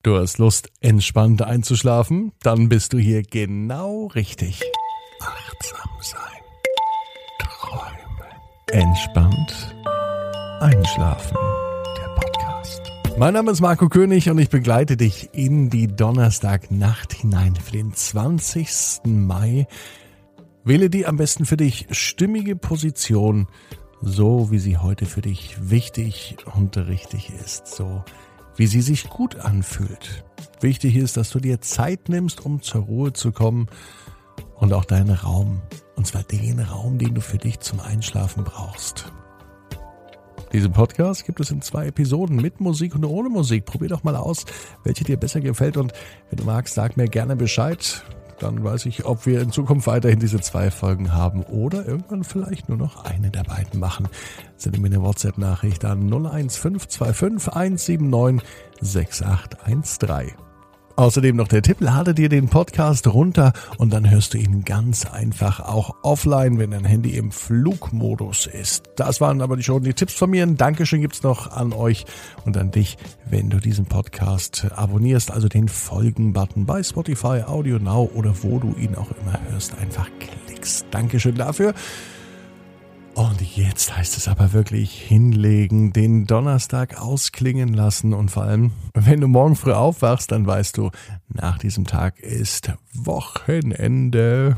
Du hast Lust, entspannt einzuschlafen? Dann bist du hier genau richtig. Achtsam sein. Träumen. Entspannt einschlafen. Der Podcast. Mein Name ist Marco König und ich begleite dich in die Donnerstagnacht hinein für den 20. Mai. Wähle die am besten für dich stimmige Position, so wie sie heute für dich wichtig und richtig ist. So wie sie sich gut anfühlt. Wichtig ist, dass du dir Zeit nimmst, um zur Ruhe zu kommen und auch deinen Raum, und zwar den Raum, den du für dich zum Einschlafen brauchst. Diesen Podcast gibt es in 2 Episoden mit Musik und ohne Musik. Probier doch mal aus, welche dir besser gefällt, und wenn du magst, sag mir gerne Bescheid. Dann weiß ich, ob wir in Zukunft weiterhin diese 2 Folgen haben oder irgendwann vielleicht nur noch eine der beiden machen. Sende mir eine WhatsApp-Nachricht an 01525 179 6813. Außerdem noch der Tipp: lade dir den Podcast runter und dann hörst du ihn ganz einfach auch offline, wenn dein Handy im Flugmodus ist. Das waren aber schon die Tipps von mir. Ein Dankeschön gibt's noch an euch und an dich, wenn du diesen Podcast abonnierst, also den Folgen-Button bei Spotify, Audio Now oder wo du ihn auch immer hörst, einfach klickst. Dankeschön dafür. Und jetzt heißt es aber wirklich hinlegen, den Donnerstag ausklingen lassen, und vor allem, wenn du morgen früh aufwachst, dann weißt du, nach diesem Tag ist Wochenende.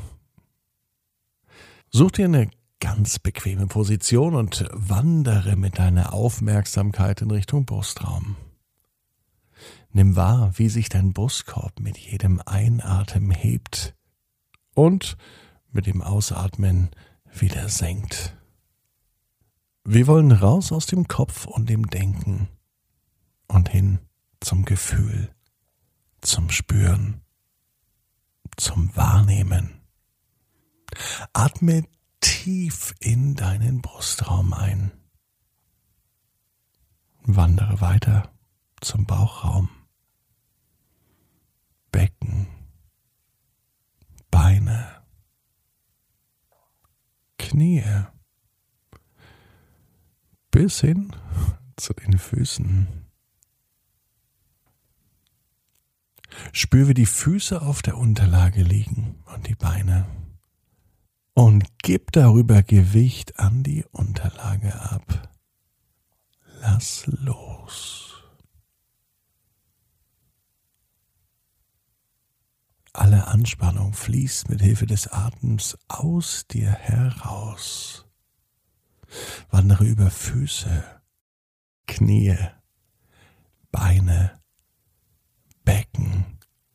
Such dir eine ganz bequeme Position und wandere mit deiner Aufmerksamkeit in Richtung Brustraum. Nimm wahr, wie sich dein Brustkorb mit jedem Einatmen hebt und mit dem Ausatmen wieder senkt. Wir wollen raus aus dem Kopf und dem Denken und hin zum Gefühl, zum Spüren, zum Wahrnehmen. Atme tief in deinen Brustraum ein. Wandere weiter zum Bauchraum, Becken, Beine, Knie, bis hin zu den Füßen. Spür, wie die Füße auf der Unterlage liegen und die Beine. Und gib darüber Gewicht an die Unterlage ab. Lass los. Alle Anspannung fließt mit Hilfe des Atems aus dir heraus. Wandere über Füße, Knie, Beine, Becken,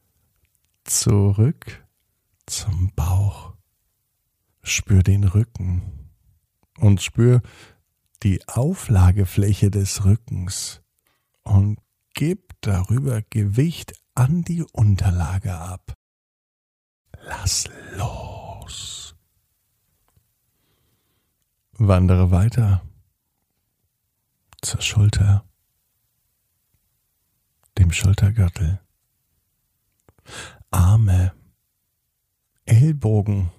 zurück zum Bauch. Spür den Rücken und spür die Auflagefläche des Rückens und gib darüber Gewicht an die Unterlage ab. Lass los. Wandere weiter zur Schulter, dem Schultergürtel, Arme, Ellbogen,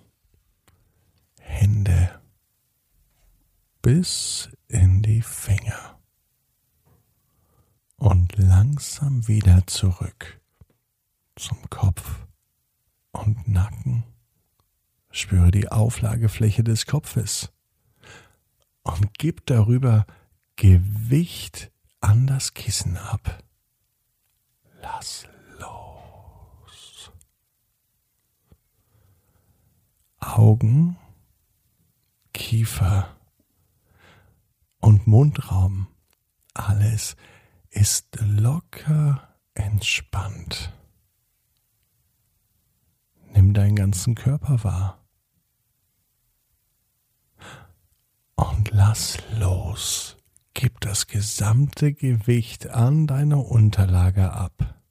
Hände bis in die Finger und langsam wieder zurück zum Kopf und Nacken. Spüre die Auflagefläche des Kopfes und gib darüber Gewicht an das Kissen ab. Lass los. Augen, Kiefer und Mundraum, alles ist locker entspannt. Nimm deinen ganzen Körper wahr. Und lass los. Gib das gesamte Gewicht an deine Unterlage ab.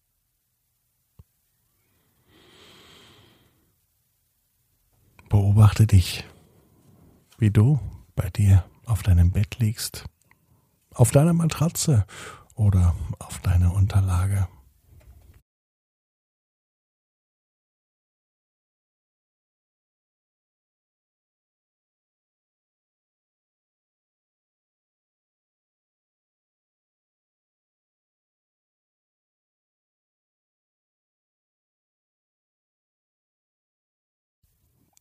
Beobachte dich, wie du bei dir auf deinem Bett liegst, auf deiner Matratze oder auf deiner Unterlage.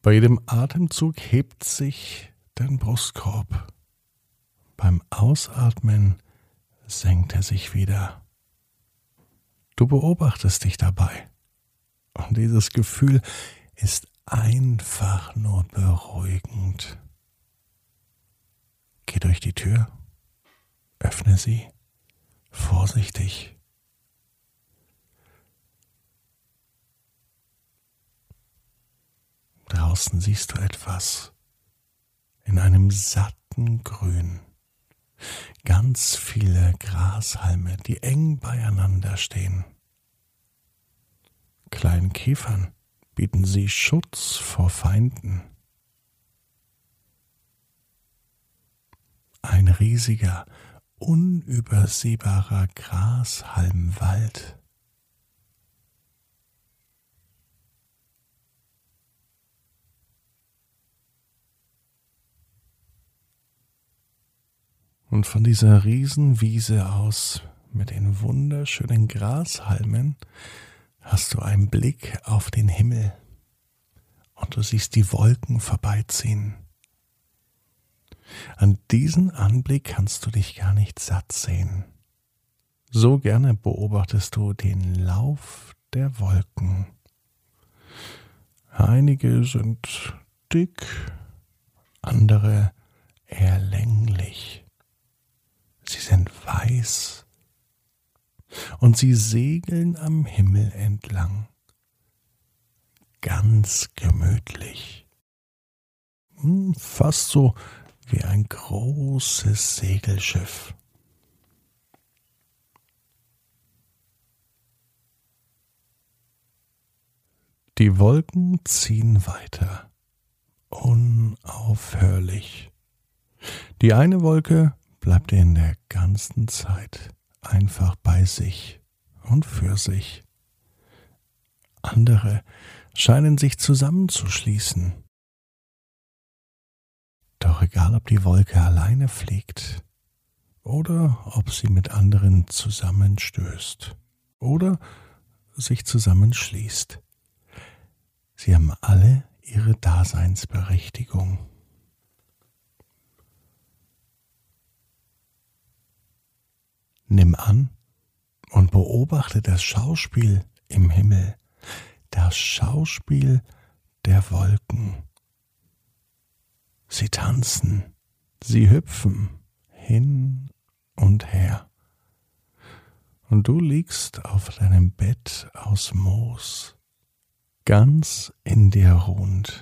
Bei jedem Atemzug hebt sich dein Brustkorb. Beim Ausatmen senkt er sich wieder. Du beobachtest dich dabei. Und dieses Gefühl ist einfach nur beruhigend. Geh durch die Tür, öffne sie, vorsichtig. Draußen siehst du etwas in einem satten Grün. Ganz viele Grashalme, die eng beieinander stehen. Kleinen Käfern bieten sie Schutz vor Feinden. Ein riesiger, unübersehbarer Grashalmwald. Und von dieser Riesenwiese aus mit den wunderschönen Grashalmen hast du einen Blick auf den Himmel und du siehst die Wolken vorbeiziehen. An diesen Anblick kannst du dich gar nicht satt sehen. So gerne beobachtest du den Lauf der Wolken. Einige sind dick, andere eher länglich. Sie sind weiß und sie segeln am Himmel entlang. Ganz gemütlich. Fast so wie ein großes Segelschiff. Die Wolken ziehen weiter, unaufhörlich. Die eine Wolke bleibt in der ganzen Zeit einfach bei sich und für sich. Andere scheinen sich zusammenzuschließen. Doch egal, ob die Wolke alleine fliegt oder ob sie mit anderen zusammenstößt oder sich zusammenschließt, sie haben alle ihre Daseinsberechtigung. Nimm an und beobachte das Schauspiel im Himmel, das Schauspiel der Wolken. Sie tanzen, sie hüpfen hin und her. Und du liegst auf deinem Bett aus Moos, ganz in dir ruhend.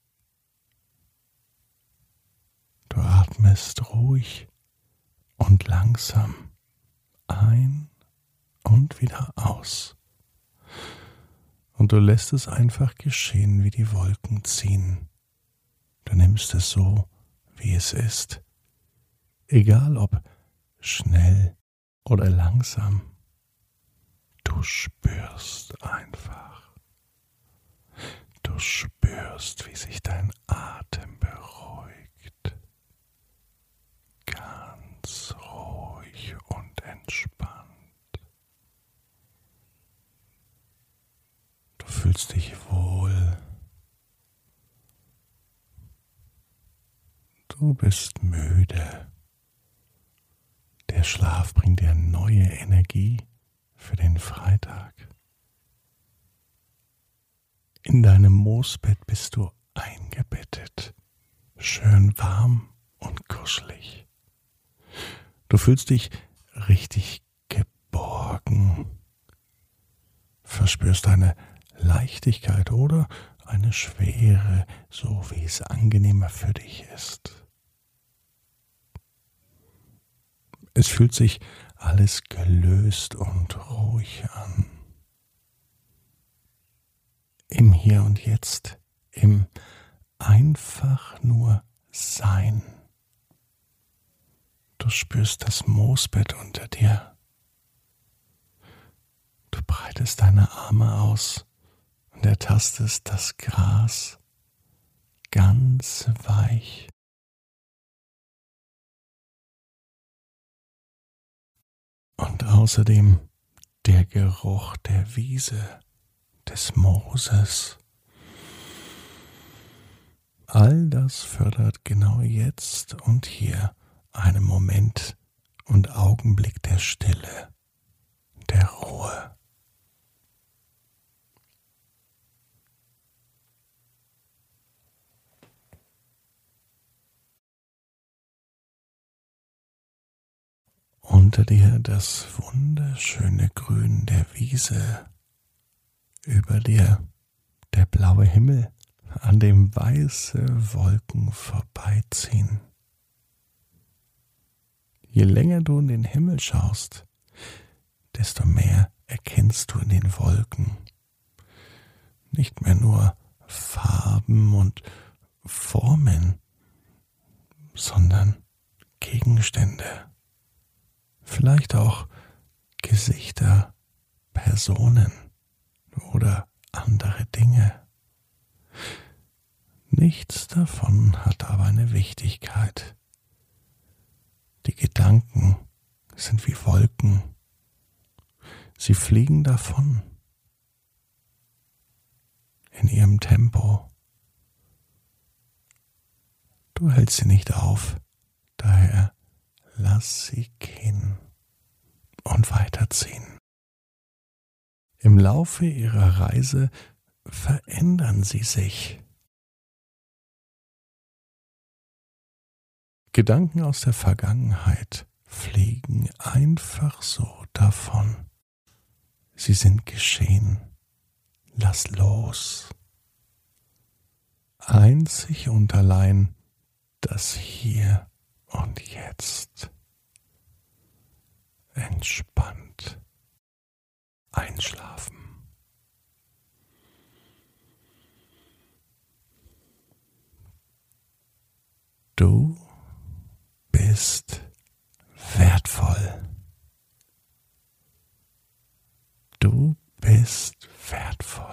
Du atmest ruhig und langsam ein und wieder aus. Und du lässt es einfach geschehen, wie die Wolken ziehen. Du nimmst es so, wie es ist. Egal ob schnell oder langsam. Du spürst einfach. Du spürst, wie sich dein Atem beruhigt. Ganz ruhig und entspannt. Du fühlst dich wohl. Du bist müde. Der Schlaf bringt dir neue Energie für den Freitag. In deinem Moosbett bist du eingebettet, schön warm und kuschelig. Du fühlst dich richtig geborgen, verspürst eine Leichtigkeit oder eine Schwere, so wie es angenehmer für dich ist. Es fühlt sich alles gelöst und ruhig an. Im Hier und Jetzt, im einfach nur Sein. Du spürst das Moosbett unter dir. Du breitest deine Arme aus und ertastest das Gras ganz weich. Und außerdem der Geruch der Wiese, des Mooses. All das fördert genau jetzt und hier einen Moment und Augenblick der Stille, der Ruhe. Unter dir das wunderschöne Grün der Wiese, über dir der blaue Himmel, an dem weiße Wolken vorbeiziehen. Je länger du in den Himmel schaust, desto mehr erkennst du in den Wolken nicht mehr nur Farben und Formen, sondern Gegenstände, vielleicht auch Gesichter, Personen oder andere Dinge. Nichts davon hat aber eine Wichtigkeit. Die Gedanken sind wie Wolken. Sie fliegen davon in ihrem Tempo. Du hältst sie nicht auf, daher lass sie gehen und weiterziehen. Im Laufe ihrer Reise verändern sie sich. Gedanken aus der Vergangenheit fliegen einfach so davon. Sie sind geschehen. Lass los. Einzig und allein das Hier und Jetzt. Entspannt einschlafen. Du bist wertvoll. Du bist wertvoll.